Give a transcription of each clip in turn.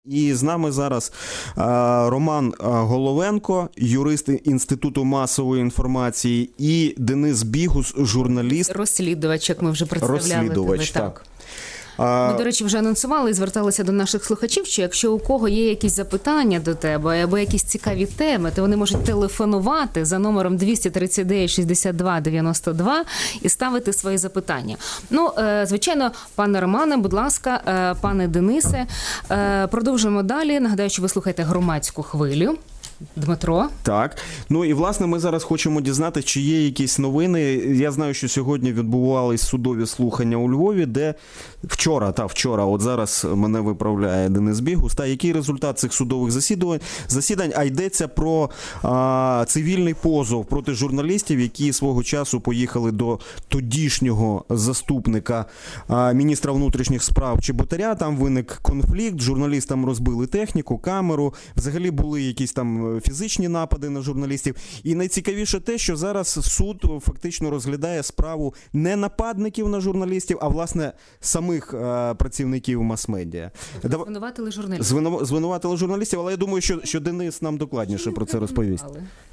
І з нами зараз Роман Головенко, юрист Інституту масової інформації, і Денис Бігус, журналіст. Розслідувач, як ми вже представляли. Розслідувач, так. Ми, до речі, вже анонсували і зверталися до наших слухачів, що якщо у кого є якісь запитання до тебе або якісь цікаві теми, то вони можуть телефонувати за номером 239 62 92 і ставити свої запитання. Ну, звичайно, пане Романе, будь ласка, пане Денисе, продовжуємо далі. Нагадаю, що ви слухаєте громадську хвилю. Дмитро. Так. Ну і, власне, ми зараз хочемо дізнатися, чи є якісь новини. Я знаю, що сьогодні відбувались судові слухання у Львові, де вчора, от зараз мене виправляє Денис Бігус. Який результат цих судових засідань? А йдеться про цивільний позов проти журналістів, які свого часу поїхали до тодішнього заступника міністра внутрішніх справ Чеботаря. Там виник конфлікт, журналістам розбили техніку, камеру, взагалі були якісь там фізичні напади на журналістів. І найцікавіше те, що зараз суд фактично розглядає справу не нападників на журналістів, а, власне, самих працівників мас-медіа. Звинуватили журналістів. Звинуватили журналістів, але я думаю, що Денис нам докладніше про це розповість.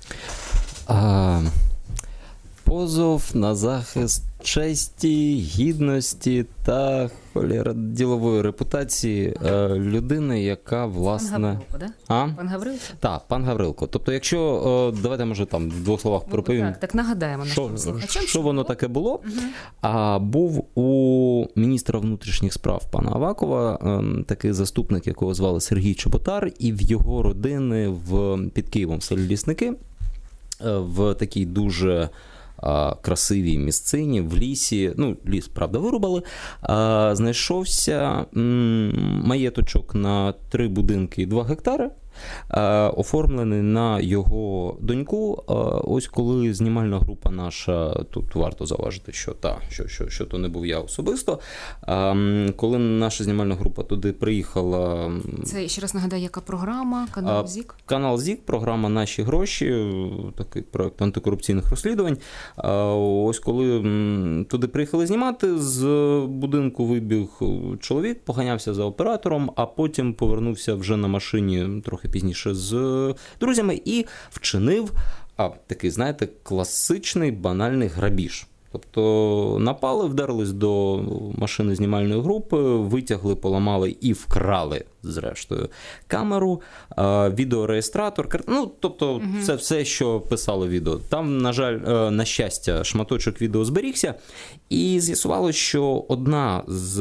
Позов на захист честі, гідності та ділової репутації людини, яка, власне... Пан Гаврилко, да? Пан Гаврилко? Так, пан Гаврилко. Тобто, якщо, давайте, може, там, в двох словах проповім. Так нагадаємо нашим слухачам. Що воно таке було? Був у міністра внутрішніх справ пана Авакова такий заступник, якого звали Сергій Чеботар, і в його родини під Києвом в селі Лісники, в такій дуже красивій місцині, в лісі, ліс, правда, вирубали, знайшовся маєточок на 3 будинки і 2 гектари, оформлений на його доньку. Ось коли знімальна група наша, тут варто зауважити, що то не був я особисто, коли наша знімальна група туди приїхала... Це, ще раз нагадаю, яка програма? Канал ЗІК? Канал ЗІК, програма «Наші гроші», такий проект антикорупційних розслідувань. Ось коли туди приїхали знімати, з будинку вибіг чоловік, поганявся за оператором, а потім повернувся вже на машині трохи пізніше з друзями і вчинив такий, знаєте, класичний банальний грабіж. Тобто напали, вдарились до машини знімальної групи, витягли, поламали і вкрали, зрештою, камеру, відеореєстратор, тобто це все, що писало відео. Там, на жаль, на щастя, шматочок відео зберігся, і з'ясувалося, що одна з...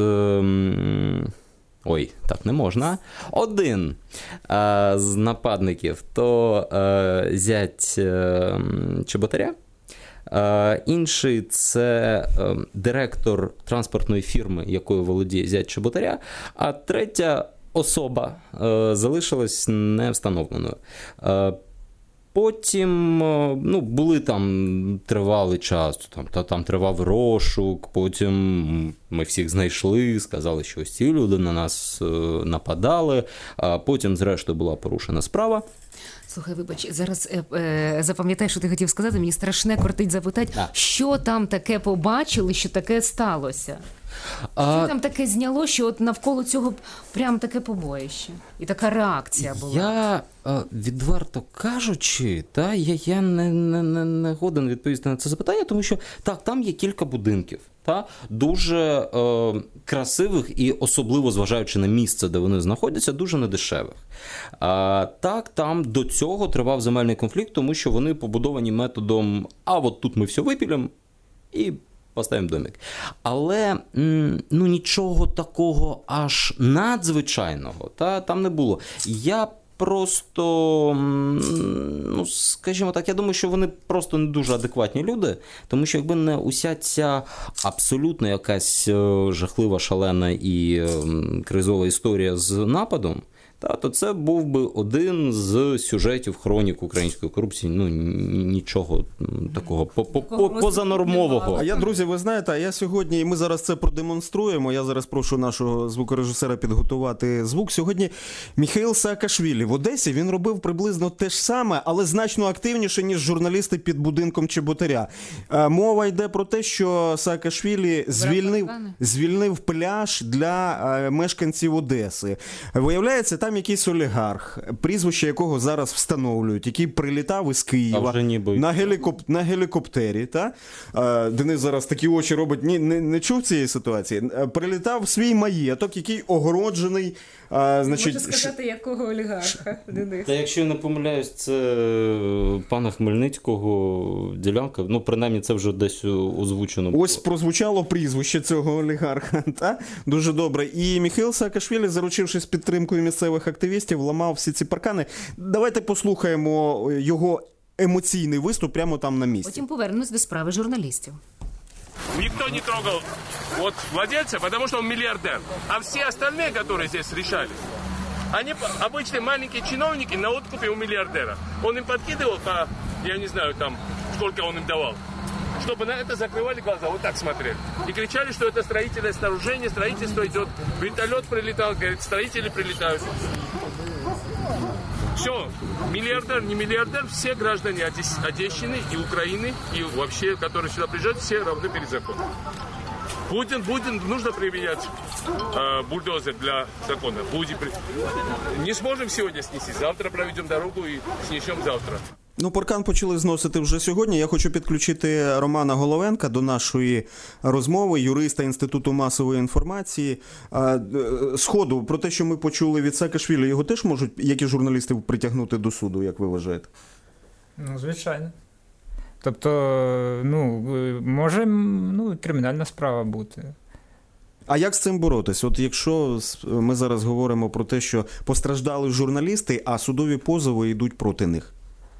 так не можна. Один з нападників то зять Чеботаря, інший це директор транспортної фірми, якою володіє зять Чеботаря, а третя особа залишилась невстановленою. Потім, були там тривалий час, там тривав розшук, потім ми всіх знайшли, сказали, що ось ці люди на нас нападали, а потім, зрештою, була порушена справа. Слухай, вибач, зараз запам'ятай, що ти хотів сказати, мені страшне кортить запитати, що там таке побачили, що таке сталося? Що там таке зняло, що от навколо цього прям таке побоїще? І така реакція була? Я, відверто кажучи, я не годен відповісти на це запитання, тому що, так, там є кілька будинків, дуже красивих і особливо зважаючи на місце, де вони знаходяться, дуже недешевих. Так, там до цього тривав земельний конфлікт, тому що вони побудовані методом от тут ми все випілимо і поставимо домик. Але нічого такого аж надзвичайного там не було. Я просто, скажімо так, я думаю, що вони просто не дуже адекватні люди, тому що якби не уся ця абсолютно якась жахлива, шалена і кризова історія з нападом, то це був би один з сюжетів хронік української корупції. Нічого такого позанормового. А я, друзі, ви знаєте, я сьогодні, і ми зараз це продемонструємо, я зараз прошу нашого звукорежисера підготувати звук. Сьогодні Міхаїл Саакашвілі в Одесі, він робив приблизно те ж саме, але значно активніше, ніж журналісти під будинком Чеботаря. Мова йде про те, що Саакашвілі звільнив пляж для мешканців Одеси. Виявляється, там якийсь олігарх, прізвище якого зараз встановлюють, який прилітав із Києва вже ніби. на гелікоптері, та? Денис зараз такі очі робить, не чув цієї ситуації? Прилітав в свій маєток, який огороджений, значить... Можу сказати, якого олігарха, Денис? Та якщо я не помиляюсь, це пана Хмельницького ділянка, ну, принаймні, це вже десь озвучено. Ось прозвучало прізвище цього олігарха, та? Дуже добре. І Міхаїл Саакашвілі, заручившись підтримкою місцевих активістів, ламав всі ці паркани. Давайте послухаємо його емоційний виступ прямо там на місці. Потім повернемось до справи журналістів. Никто не трогал вот владельца, потому что он миллиардер. А все остальные, которые здесь решали, они обычные маленькие чиновники на откупе у миллиардера. Он им подкидывал по, я не знаю, там, сколько он им давал, чтобы на это закрывали глаза, вот так смотрели. И кричали, что это строительное сооружение, строительство идет. Вертолет прилетал, говорит, строители прилетают. Все, миллиардер, не миллиардер, все граждане Одещины и Украины, и вообще, которые сюда приезжают, все равны перед законом. Нужно применять бульдозер для закона. Не сможем сегодня снести, завтра проведем дорогу и снесем завтра. Ну, паркан почали зносити вже сьогодні. Я хочу підключити Романа Головенка до нашої розмови, юриста Інституту масової інформації. Сходу, про те, що ми почули від Саакашвілі, його теж можуть, як і журналістів, притягнути до суду, як ви вважаєте? Ну, звичайно. Тобто, може, кримінальна справа бути. А як з цим боротись? От якщо ми зараз говоримо про те, що постраждали журналісти, а судові позови йдуть проти них?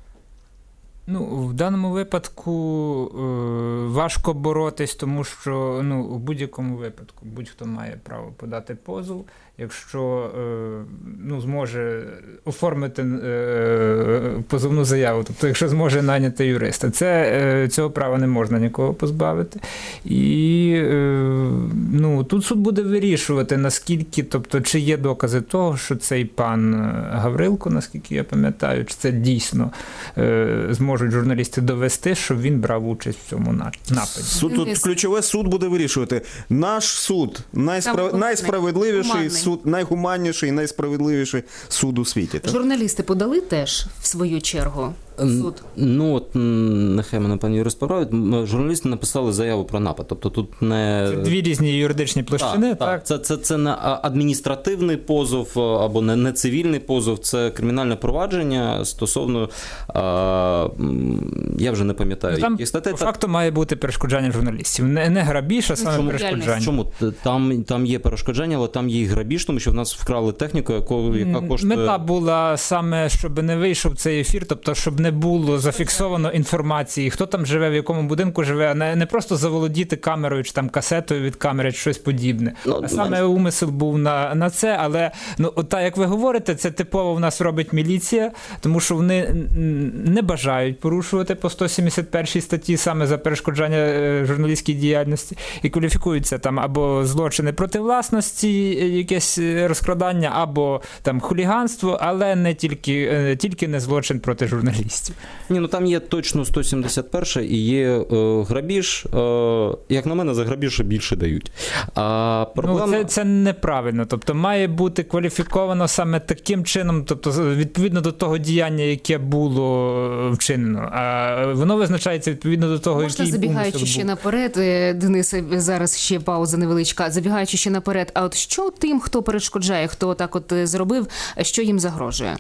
В даному випадку важко боротись, тому що у будь-якому випадку будь-хто має право подати позов, якщо зможе оформити позовну заяву, тобто якщо зможе найняти юриста. Цього права не можна нікого позбавити. І тут суд буде вирішувати, наскільки, тобто чи є докази того, що цей пан Гаврилко, наскільки я пам'ятаю, чи це дійсно зможуть журналісти довести, що він брав участь в цьому нападі. Тут ключове, суд буде вирішувати. Наш суд найсправедливіший суд, найгуманніший, найсправедливіший суд у світі. Так? Журналісти подали теж в свою чергу суд? Нехай мене пані юрист поправить. Журналісти написали заяву про напад. Тобто тут не... Це дві різні юридичні площини, так? Це не адміністративний позов або не цивільний позов, це кримінальне провадження стосовно, я вже не пам'ятаю, яких статей. По факту має бути перешкоджання журналістів. Не грабіж, а саме перешкоджання. Чому? Там є перешкоджання, але там є і грабіж, тому що в нас вкрали техніку, яка коштує... Мета була саме, щоб не вийшов цей ефір, тобто, щоб не було зафіксовано інформації, хто там живе, в якому будинку живе, а не просто заволодіти камерою чи там касетою від камери, чи щось подібне. А саме умисел був на це, але як ви говорите, це типово в нас робить міліція, тому що вони не бажають порушувати по 171 статті саме за перешкоджання журналістській діяльності і кваліфікуються там або злочини проти власності, якесь розкрадання, або там хуліганство, але не тільки не злочин проти журналістів. Ні, там є точно 171 і є грабіж. Як на мене, за грабіж більше дають. Це неправильно. Тобто має бути кваліфіковано саме таким чином, тобто відповідно до того діяння, яке було вчинено. А воно визначається відповідно до того, який умисел був. Забігаючи ще наперед, Денисе, зараз ще пауза невеличка, забігаючи ще наперед, а от що тим, хто перешкоджає, хто так от зробив, що їм загрожує?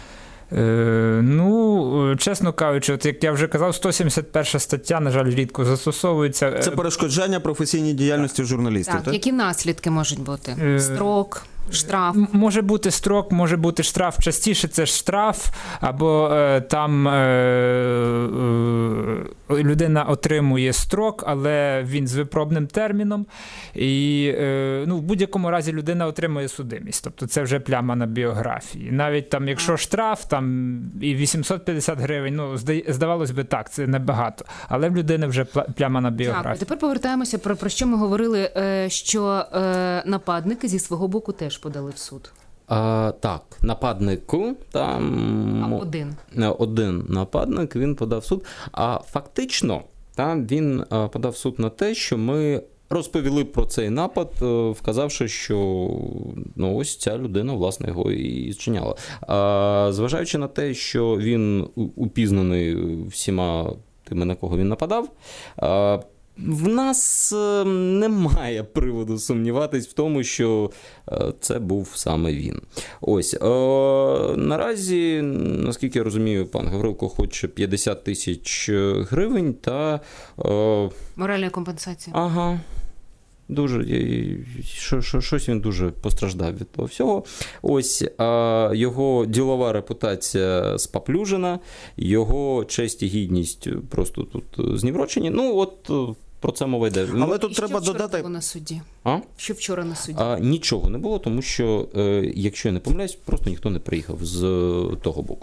Чесно кажучи, от як я вже казав, 171 стаття, на жаль, рідко застосовується. Це перешкоджання професійній діяльності журналістів, так? Які наслідки можуть бути? Строк? Штраф? Може бути строк, може бути штраф. Частіше це штраф, або там людина отримує строк, але він з випробним терміном. І в будь-якому разі людина отримує судимість. Тобто це вже пляма на біографії. Навіть там, якщо штраф, там і 850 гривень, здавалось би так, це небагато. Але в людини вже пляма на біографії. Так, тепер повертаємося про що ми говорили, що нападники зі свого боку теж подали в суд. Так, нападнику, один нападник, він подав в суд. А фактично, він подав в суд на те, що ми розповіли про цей напад, вказавши, що ось ця людина, власне, його і зчиняла. Зважаючи на те, що він упізнаний всіма тими, на кого він нападав, в нас немає приводу сумніватись в тому, що це був саме він. Ось. Наразі, наскільки я розумію, пан Гаврилко хоче 50 тисяч гривень та... Моральна компенсація. Ага. Дуже, щось він дуже постраждав від того всього. Ось, його ділова репутація спаплюжена, його честь і гідність просто тут зніврочені. Про це мова йде. Але тут треба додати... Було на суді? А? Що вчора на суді? Нічого не було, тому що, якщо я не помиляюсь, просто ніхто не приїхав з того боку.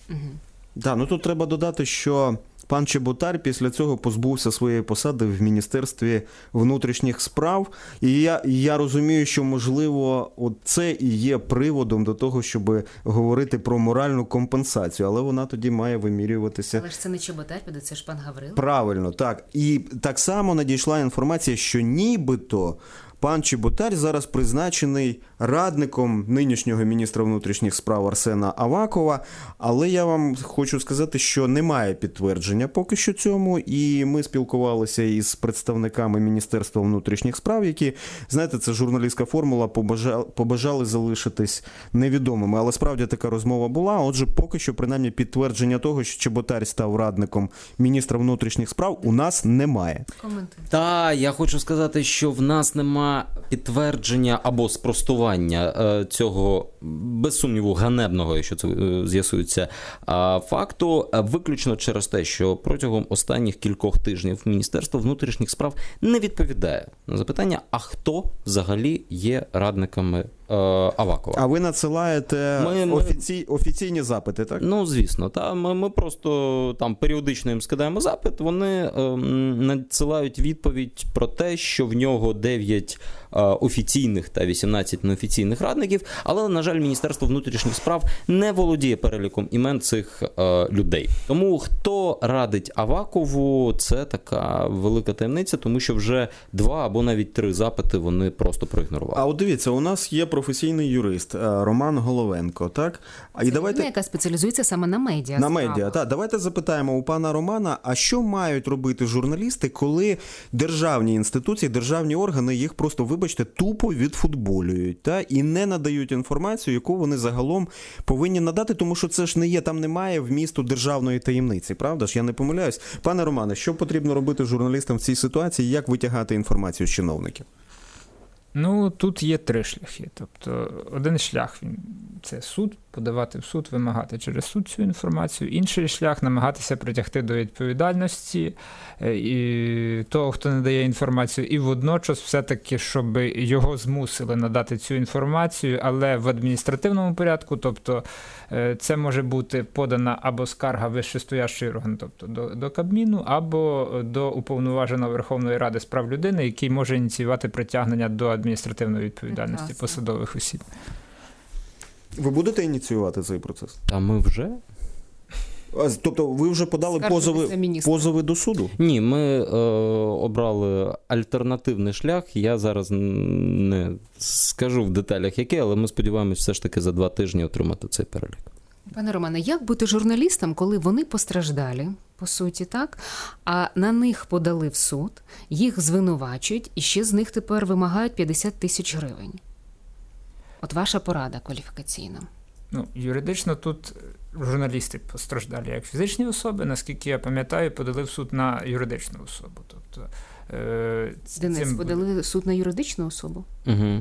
Так, тут треба додати, що пан Чеботар після цього позбувся своєї посади в Міністерстві внутрішніх справ. І я розумію, що, можливо, це і є приводом до того, щоб говорити про моральну компенсацію. Але вона тоді має вимірюватися... Але ж це не Чеботар, це ж пан Гаврило. Правильно, так. І так само надійшла інформація, що нібито пан Чеботар зараз призначений радником нинішнього міністра внутрішніх справ Арсена Авакова, але я вам хочу сказати, що немає підтвердження поки що цьому, і ми спілкувалися із представниками Міністерства внутрішніх справ, які, знаєте, це журналістська формула, побажали залишитись невідомими, але справді така розмова була, отже, поки що, принаймні, підтвердження того, що Чеботар став радником міністра внутрішніх справ, у нас немає. Коментуй. Так, я хочу сказати, що в нас немає підтвердження або спростування цього, без сумніву, ганебного, якщо це з'ясується, факту, виключно через те, що протягом останніх кількох тижнів Міністерство внутрішніх справ не відповідає на запитання, а хто взагалі є радниками Авакова. А ви надсилаєте офіційні запити, так? Звісно. Ми просто там періодично їм скидаємо запит, вони надсилають відповідь про те, що в нього 9 офіційних та 18 неофіційних радників, але, на жаль, Міністерство внутрішніх справ не володіє переліком імен цих людей. Тому хто радить Авакову, це така велика таємниця, тому що вже 2 або навіть 3 запити вони просто проігнорували. А от дивіться, у нас є професійний юрист Роман Головенко, так? Це людина, яка спеціалізується саме на медіа. На медіа, так. Давайте запитаємо у пана Романа, а що мають робити журналісти, коли державні інституції, державні органи їх просто, вибачте, тупо відфутболюють, так? І не надають інформацію, яку вони загалом повинні надати, тому що це ж не є, там немає вмісту державної таємниці, правда ж? Я не помиляюсь. Пане Романе, що потрібно робити журналістам в цій ситуації, як витягати інформацію з чиновників? Тут є 3 шляхи. Тобто, один шлях – це суд, подавати в суд, вимагати через суд цю інформацію. Інший шлях – намагатися притягти до відповідальності і того, хто не дає інформацію, і водночас все-таки, щоб його змусили надати цю інформацію, але в адміністративному порядку, тобто це може бути подана або скарга вищестоящої органу, тобто до Кабміну, або до уповноваженого Верховної Ради з прав людини, який може ініціювати притягнення до адміністративної відповідальності посадових осіб. Ви будете ініціювати цей процес? А ми вже? Тобто ви вже подали позови до суду? Ні, ми обрали альтернативний шлях. Я зараз не скажу в деталях який, але ми сподіваємось все ж таки за 2 тижні отримати цей перелік. Пане Романе, як бути журналістам, коли вони постраждалі, по суті, так? А на них подали в суд, їх звинувачують, і ще з них тепер вимагають 50 тисяч гривень? От ваша порада кваліфікаційна. Юридично тут журналісти постраждалі як фізичні особи, наскільки я пам'ятаю, подали в суд на юридичну особу. Тобто, Денис, подали в суд на юридичну особу? Угу.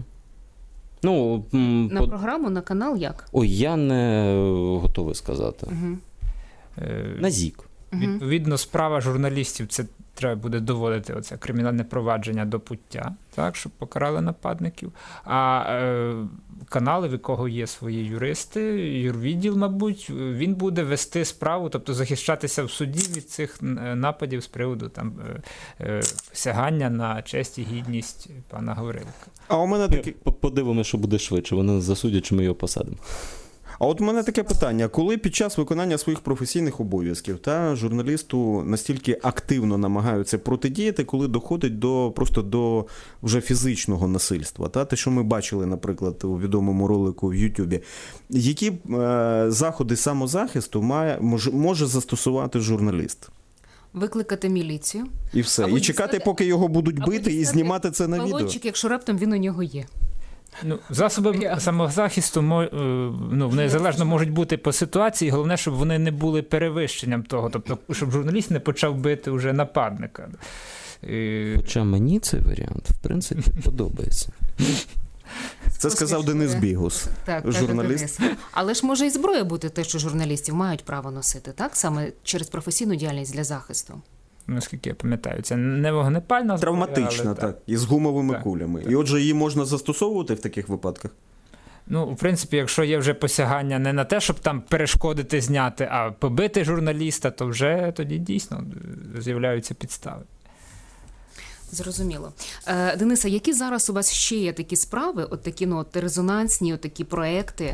На програму, на канал як? Ой, я не готовий сказати. Угу. На ЗІК. Відповідно, справа журналістів, це треба буде доводити оце кримінальне провадження до пуття, так, щоб покарали нападників. А канали, в якого є свої юристи, юрвідділ, мабуть, він буде вести справу, тобто захищатися в суді від цих нападів з приводу посягання на честь і гідність пана Гаврилка. А у мене такі... Подивимося, що буде швидше. Вони нас засудять, чи ми його посадимо. А от у мене таке питання. Коли під час виконання своїх професійних обов'язків журналісту настільки активно намагаються протидіяти, коли доходить просто до вже фізичного насильства, те, що ми бачили, наприклад, у відомому ролику в Ютубі, які заходи самозахисту може застосувати журналіст? Викликати міліцію. І все. Або І чекати, дістати- поки його будуть або бити, і дістати знімати це на відео. балончик, якщо раптом він у нього є. Засоби самозахисту незалежно можуть бути по ситуації, головне, щоб вони не були перевищенням того, тобто, щоб журналіст не почав бити вже нападника. Хоча мені цей варіант, в принципі, подобається. Це сказав Денис Бігус, Так, журналіст. Денис. Але ж може і зброя бути те, що журналістів мають право носити, так? Саме через професійну діяльність для захисту. Наскільки я пам'ятаю, це не вогнепальна зброя, Травматична, але так, із гумовими Так, кулями. так. І отже, її можна застосовувати в таких випадках? В принципі, якщо є вже посягання не на те, щоб там перешкодити, зняти, а побити журналіста, то вже тоді дійсно з'являються підстави. Зрозуміло. Дениса, які зараз у вас ще є такі справи, от такі резонансні, от такі проекти,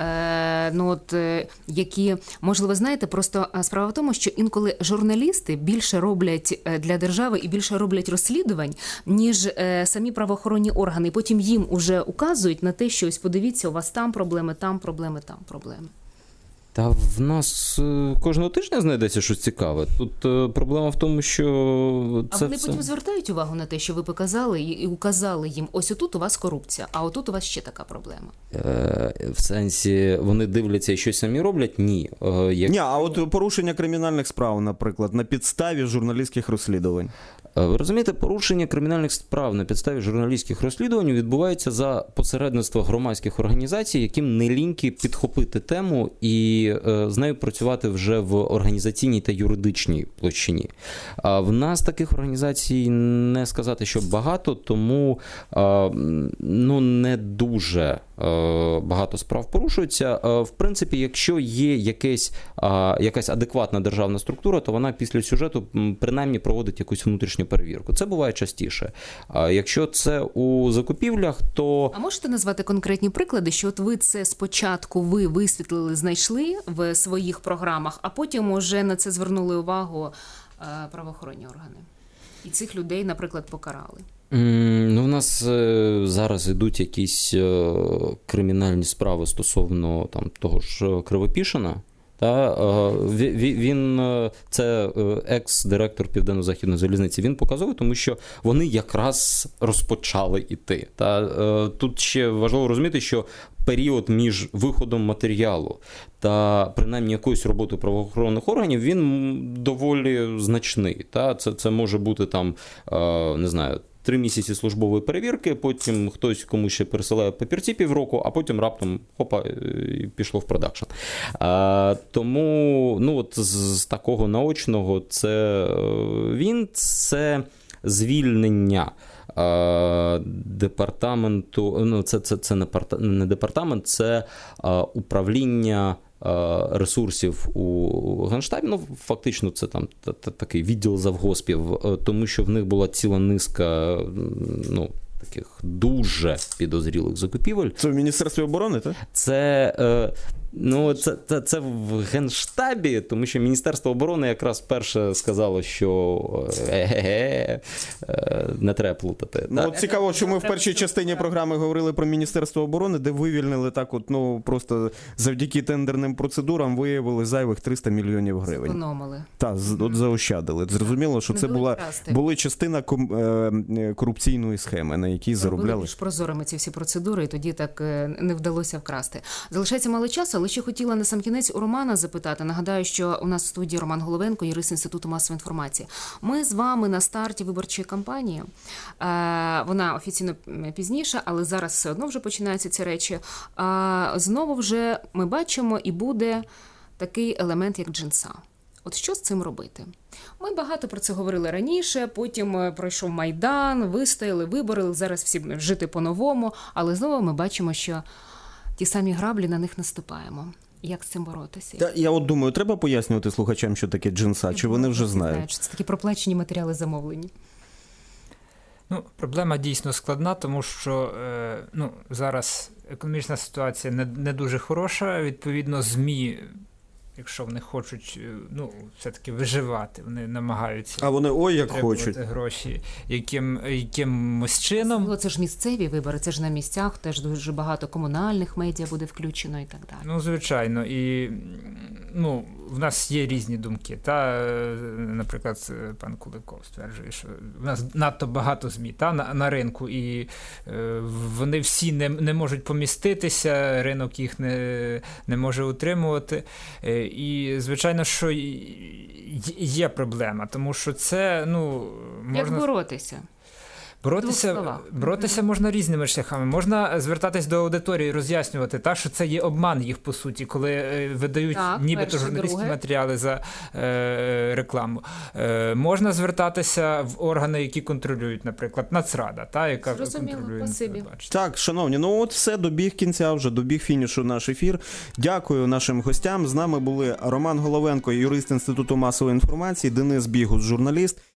які, можливо, знаєте, просто справа в тому, що інколи журналісти більше роблять для держави і більше роблять розслідувань, ніж самі правоохоронні органи. І потім їм уже указують на те, що ось подивіться, у вас там проблеми, там проблеми, там проблеми. Та в нас кожного тижня знайдеться щось цікаве. Тут проблема в тому, що А вони потім звертають увагу на те, що ви показали і указали їм, ось отут у вас корупція, а отут у вас ще така проблема. В сенсі, вони дивляться і щось самі роблять? Ні. Ні, а от порушення кримінальних справ, наприклад, на підставі журналістських розслідувань. Ви розумієте, порушення кримінальних справ на підставі журналістських розслідувань відбувається за посередництва громадських організацій, яким не ліньки підхопити тему і з нею працювати вже в організаційній та юридичній площині. А в нас таких організацій не сказати, що багато, тому не дуже багато справ порушується. В принципі, якщо є якась адекватна державна структура, то вона після сюжету принаймні проводить якусь внутрішню перевірку. Це буває частіше. Якщо це у закупівлях, то... А можете назвати конкретні приклади, що от ви це спочатку висвітлили, знайшли в своїх програмах, а потім уже на це звернули увагу правоохоронні органи? І цих людей, наприклад, покарали? В нас зараз йдуть якісь кримінальні справи стосовно того ж Кривопішина. Він, це екс-директор Південно-Західної залізниці, він показовий, тому що вони якраз розпочали йти. Тут ще важливо розуміти, що період між виходом матеріалу та принаймні якоюсь роботою правоохоронних органів, він доволі значний. Це може бути там, не знаю, 3 місяці службової перевірки, потім хтось комусь ще пересилає папірці півроку, а потім раптом хопа, і пішло в продакшн. Тому з такого наочного це звільнення департаменту, це не департамент, це управління ресурсів у Генштабі. Фактично це там такий відділ завгоспів, тому що в них була ціла низка таких дуже підозрілих закупівель. Це в Міністерстві оборони, так? Це в Генштабі, тому що Міністерство оборони якраз перше сказало, що не треба плутати. Цікаво, що ми в першій частині програми говорили про Міністерство оборони, де вивільнили просто завдяки тендерним процедурам виявили зайвих 300 мільйонів гривень. Економили. Так, заощадили. Зрозуміло, що це були частина корупційної схеми, на якій заробляли. Були більш прозорими ці всі процедури, і тоді так не вдалося вкрасти. Залишається мало часу, але ще хотіла на сам кінець у Романа запитати. Нагадаю, що у нас в студії Роман Головенко, юрист Інституту масової інформації. Ми з вами на старті виборчої кампанії. Вона офіційно пізніше, але зараз все одно вже починаються ці речі. Знову вже ми бачимо і буде такий елемент, як джинса. От що з цим робити? Ми багато про це говорили раніше, потім пройшов Майдан, вистояли, виборили, зараз всі жити по-новому, але знову ми бачимо, що ті самі граблі, на них наступаємо. Як з цим боротися? Я от думаю, треба пояснювати слухачам, що таке джинса, чи вони вже знають? Що це такі проплачені матеріали замовлені. Ну, проблема дійсно складна, тому що зараз економічна ситуація не дуже хороша. Відповідно, ЗМІ, якщо вони хочуть все-таки виживати, вони намагаються А вони ой як отримувати хочуть. гроші якимось чином. Це ж місцеві вибори, це ж на місцях, теж дуже багато комунальних медіа буде включено і так далі. Ну, звичайно, і в нас є різні думки. Наприклад, пан Куликов стверджує, що в нас надто багато ЗМІ на ринку, і вони всі не можуть поміститися, ринок їх не може утримувати. І, звичайно, що є проблема, тому що це, можна... Як боротися? Боротися можна різними шляхами. Можна звертатись до аудиторії, роз'яснювати, що це є обман їх, по суті, коли видають нібито журналістські матеріали за рекламу. Можна звертатися в органи, які контролюють, наприклад, Нацрада, яка контролює телебачення. Так, шановні, от все, добіг кінця вже, добіг фінішу наш ефір. Дякую нашим гостям. З нами були Роман Головенко, юрист Інституту масової інформації, Денис Бігус, журналіст.